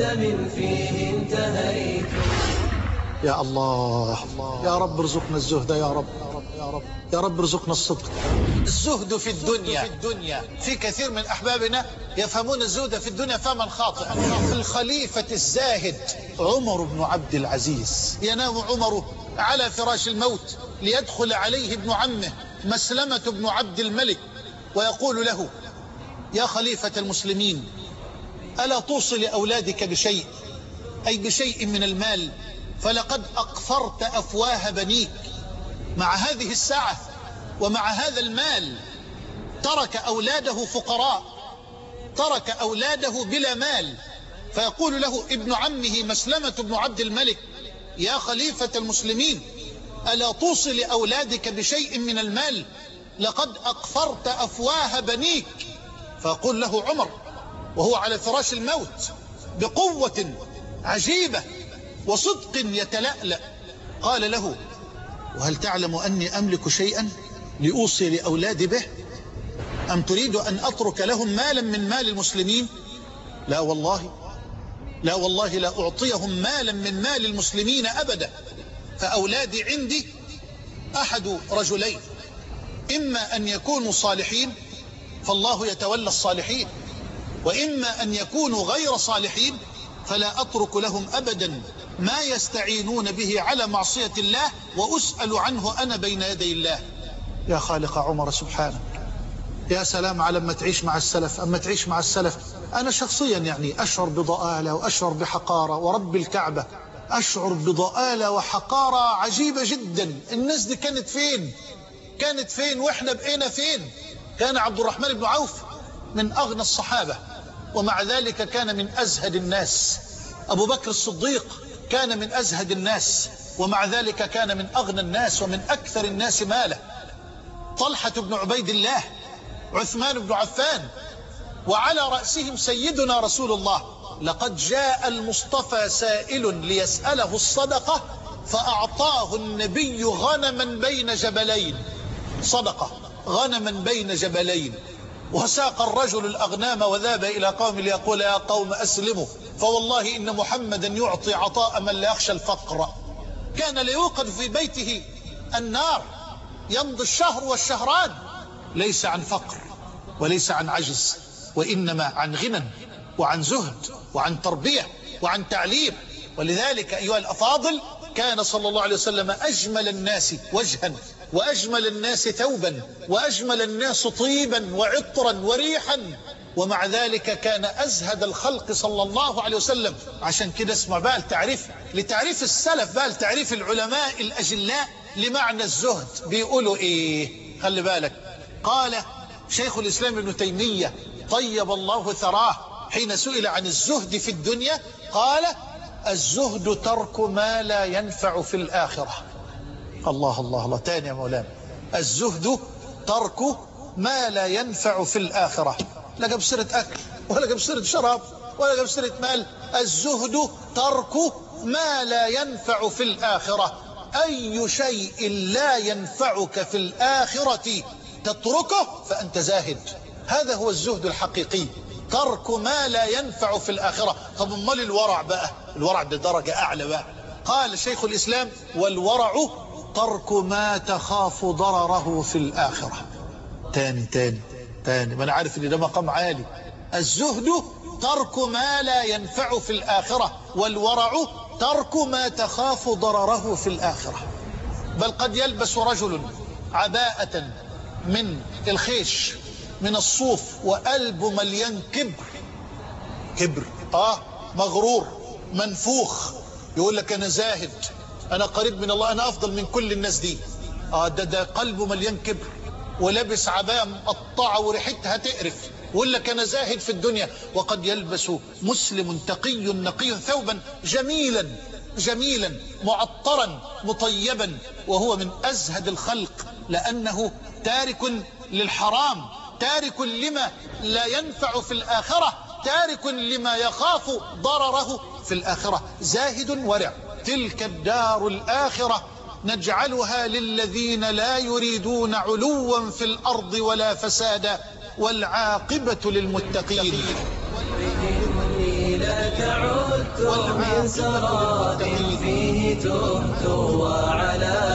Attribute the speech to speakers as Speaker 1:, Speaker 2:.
Speaker 1: ندم فيه انتهيت.
Speaker 2: يا الله يا رب ارزقنا الزهد يا رب، يا رب ارزقنا الصدق. الزهد في الدنيا في كثير من أحبابنا يفهمون الزهد في الدنيا فهما خاطئا. الخليفة الزاهد عمر بن عبد العزيز ينام عمر على فراش الموت ليدخل عليه ابن عمه مسلمة بن عبد الملك ويقول له: يا خليفة المسلمين، ألا توصي لأولادك بشيء، أي بشيء من المال، فلقد أقفرت أفواه بنيك. مع هذه الساعة ومع هذا المال ترك أولاده فقراء، ترك أولاده بلا مال. فيقول له ابن عمه مسلمة بن عبد الملك: يا خليفة المسلمين، ألا توصي لأولادك بشيء من المال، لقد أقفرت أفواه بنيك. فيقول له عمر وهو على فراش الموت بقوة عجيبة وصدق يتلألأ، قال له: وهل تعلم أني أملك شيئا لأوصي لأولادي به؟ أم تريد أن أترك لهم مالا من مال المسلمين؟ لا والله، لا والله لا أعطيهم مالا من مال المسلمين أبدا. فأولادي عندي أحد رجلين: إما أن يكونوا صالحين فالله يتولى الصالحين، وإما أن يكونوا غير صالحين فلا أترك لهم أبدا ما يستعينون به على معصية الله، وأسأل عنه أنا بين يدي الله. يا خالق عمر سبحانه، يا سلام على ما تعيش مع السلف. أما تعيش مع السلف، أنا شخصيا يعني أشعر بضآلة وأشعر بحقارة، ورب الكعبة أشعر بضآلة وحقارة عجيبة جدا. الناس دي كانت فين؟ كانت فين وإحنا بقينا فين؟ كان عبد الرحمن بن عوف من أغنى الصحابة، ومع ذلك كان من أزهد الناس. أبو بكر الصديق كان من أزهد الناس، ومع ذلك كان من أغنى الناس ومن أكثر الناس مالا. طلحة بن عبيد الله، عثمان بن عفان، وعلى رأسهم سيدنا رسول الله. لقد جاء المصطفى سائل ليسأله الصدقة فأعطاه النبي غنما بين جبلين. صدقة غنما بين جبلين. وساق الرجل الأغنام وذهب إلى قوم ليقول: يا قوم أسلموا، فوالله إن محمدا يعطي عطاء من لا يخشى الفقر. كان ليوقد في بيته النار يمضي الشهر والشهران، ليس عن فقر وليس عن عجز، وإنما عن غنى وعن زهد وعن تربية وعن تعليم. ولذلك أيها الأفاضل، كان صلى الله عليه وسلم أجمل الناس وجها، وأجمل الناس ثوبا، وأجمل الناس طيبا وعطرا وريحا، ومع ذلك كان أزهد الخلق صلى الله عليه وسلم. عشان كده اسمع بقى التعريف، لتعريف السلف بقى، لتعريف العلماء الأجلاء لمعنى الزهد. بيقولوا إيه؟ خلي بالك. قال شيخ الإسلام ابن تيمية طيب الله ثراه حين سئل عن الزهد في الدنيا قال: الزهد ترك ما لا ينفع في الآخرة. الله الله الله. تاني يا مولانا: الزهد ترك ما لا ينفع في الآخرة. لا جاب سيرة أكل ولا جاب سيرة شراب ولا جاب سيرة مال. الزهد ترك ما لا ينفع في الآخرة. أي شيء لا ينفعك في الآخرة تتركه فأنت زاهد. هذا هو الزهد الحقيقي، ترك ما لا ينفع في الآخرة. طب امال الورع بقى؟ الورع ده درجة أعلى بقى. قال شيخ الإسلام: والورع ترك ما تخاف ضرره في الآخرة. تاني ما أنا عارف إن ده مقام عالي. الزهد ترك ما لا ينفع في الآخرة، والورع ترك ما تخاف ضرره في الآخرة. بل قد يلبس رجل عباءة من الخيش من الصوف وقلبه مليان كبر مغرور منفوخ، يقول لك أنا زاهد، أنا قريب من الله، أنا أفضل من كل الناس دي. ده قلبه مليان كبر ولابس عباءة مقطعة وريحتها تقرف، ويقول لك أنا زاهد في الدنيا. وقد يلبس مسلم تقي نقي ثوبا جميلا معطرا مطيبا، وهو من أزهد الخلق، لأنه تارك للحرام، تارك لما لا ينفع في الآخرة، تارك لما يخاف ضرره في الآخرة. زاهد ورع. تلك الدار الآخرة نجعلها للذين لا يريدون علوا في الأرض ولا فسادا والعاقبة للمتقين.
Speaker 1: لا تعود من سراب فيه تهت وعلى